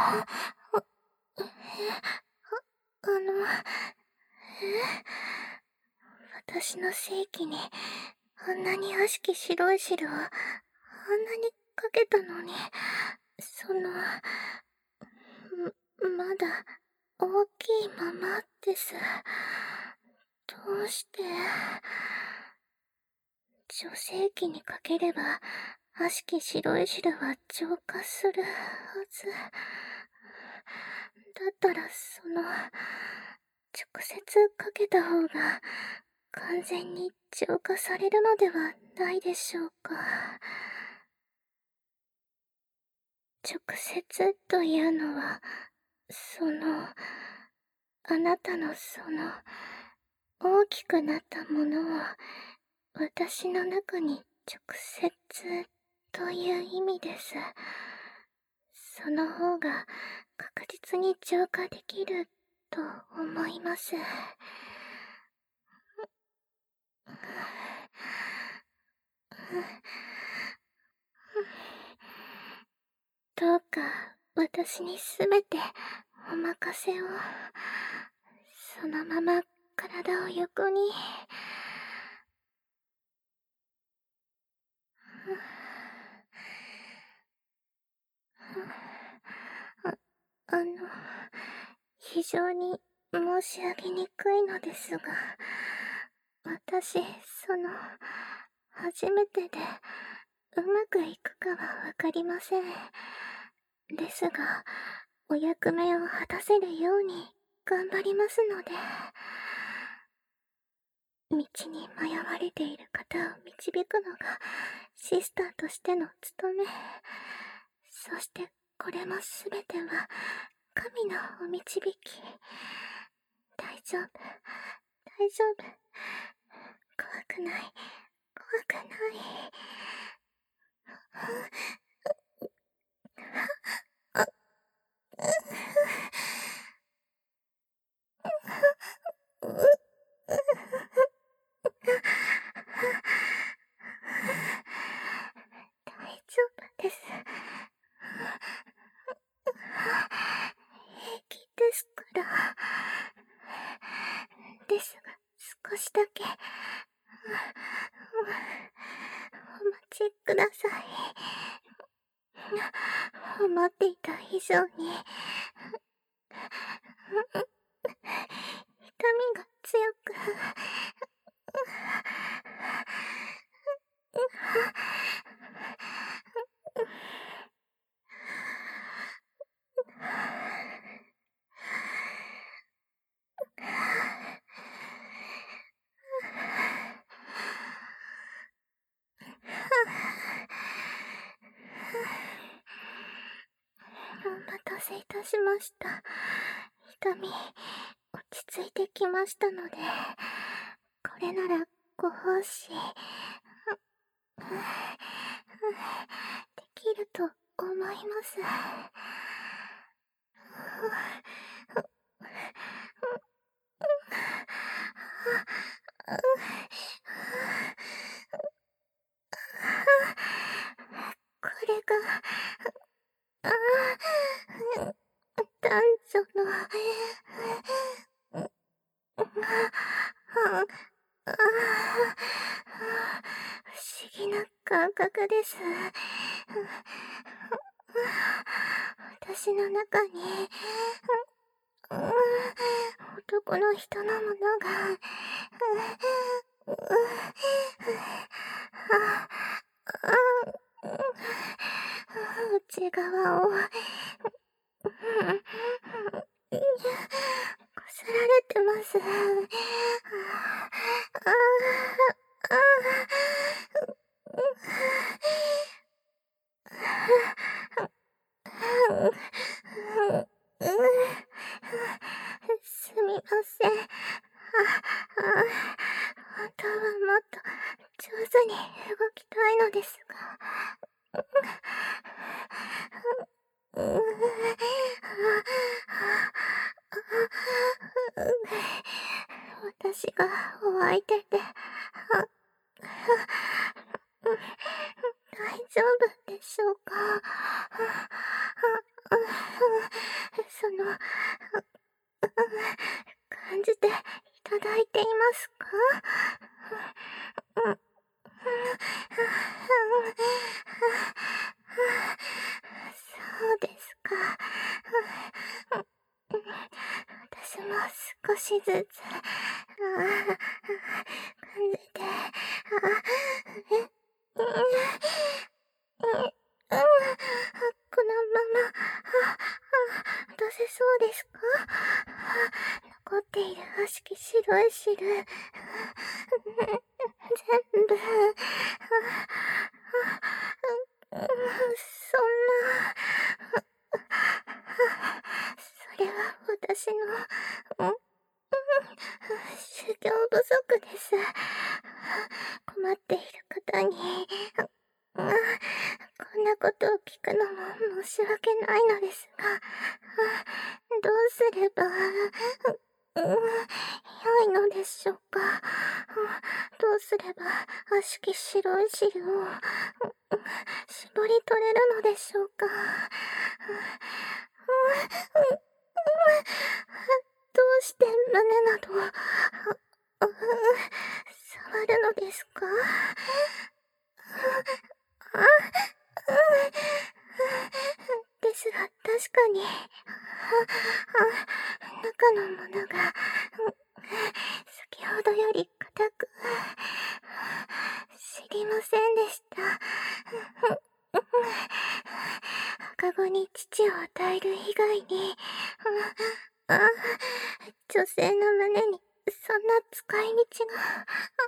あの、私の性器にあんなに悪しき白い汁をあんなにかけたのに、まだ大きいままです。どうして、女性器にかければ悪しき白い汁は浄化するはず。だったら直接かけた方が完全に浄化されるのではないでしょうか。直接というのは、あなたの大きくなったものを私の中に直接という意味です。その方が確実に浄化できると思います。どうか私にすべてお任せを。そのまま体を横に。あの、非常に申し上げにくいのですが、私、初めてで、うまくいくかはわかりません。ですが、お役目を果たせるように頑張りますので、道に迷われている方を導くのがシスターとしての務め。そしてこれもすべては神のお導き。大丈夫、大丈夫。怖くない、怖くない。大丈夫です。平気ですから。ですが、少しだけ、お待ちください。思っていた以上に、痛みが強く、お待たせいたしました。痛み、落ち着いてきましたので、これならご奉仕、できると思います。これが、男女の、不思議な感覚です。私の中に、男の人のものが、内側を、こすられてます。すみません。本当はもっと上手に動きたいのですが。私がお相手で、大丈夫でしょうか。 感じていただいていますか？そうですか。私も少しずつ、感じて、このまま、出せそうですか？残っている悪しき白い汁、全部、そんな、それは私の、修行不足です。困っている方に、こんなことを聞くのも申し訳ないのですが、どうすれば、良いのでしょうか。どうすれば悪しき白い汁を、絞り取れるのでしょうか。どうして胸など、触るのですか？ですが、確かに、中のものが、先ほどより硬く、知りませんでした。赤子に乳を与える以外に、女性の胸にそんな使い道が、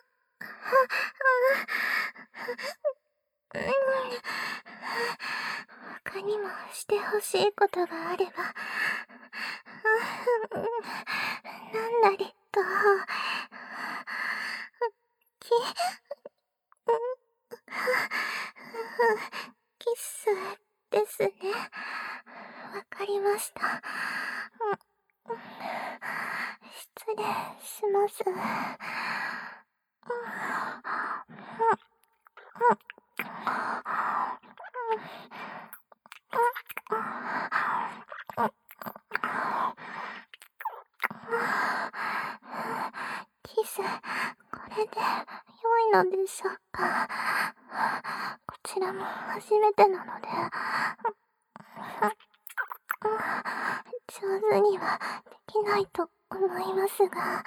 他にもしてほしいことがあれば、なんなりと、キスですね。わかりました。失礼します。キス、これで良いのでしょうか。こちらも初めてなので、上手にはできないと思いますが、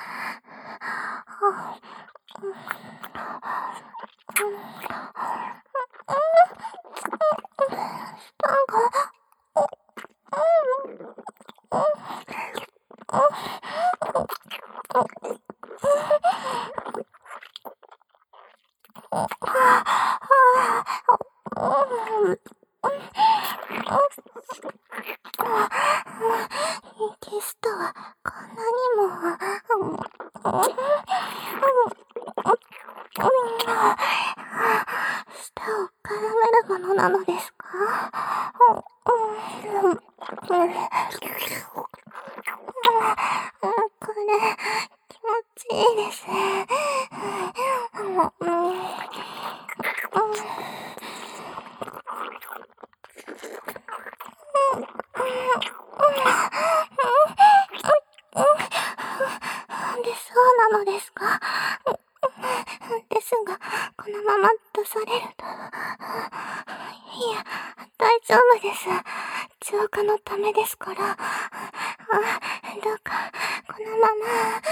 キスとはこんなにも、舌を絡めるものなのですか？これ、気持ちいいですね。で、そうなのですか？ですが、このまま出されると、いや、大丈夫です。浄化のためですから。どうか、このまま、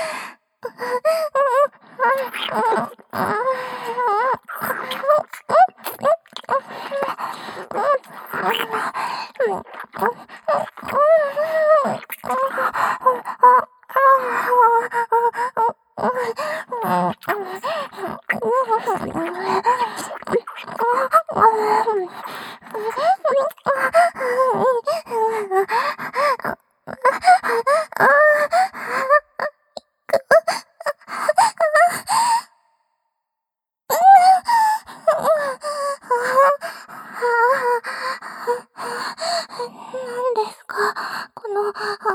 何ですかこの、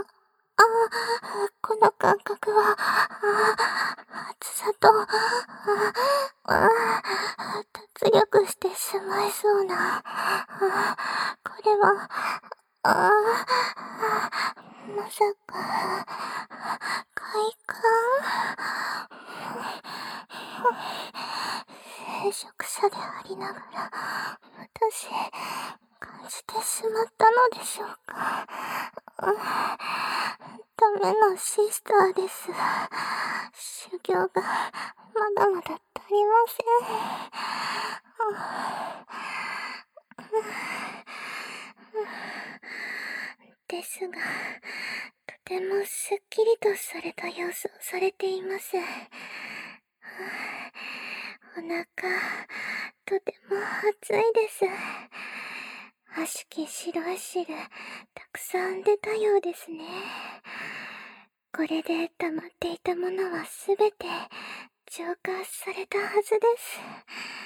この感覚は、熱さと、脱力してしまいそうな、これは、 まさか、快感？聖職者でありながら、私、感じてしまったのでしょうか。ダメなシスターです。修行がまだまだ足りません。ですが、とてもすっきりとされた様子をされています。お腹、とても熱いです。悪しき白い汁、たくさん出たようですね。これで溜まっていたものはすべて浄化されたはずです。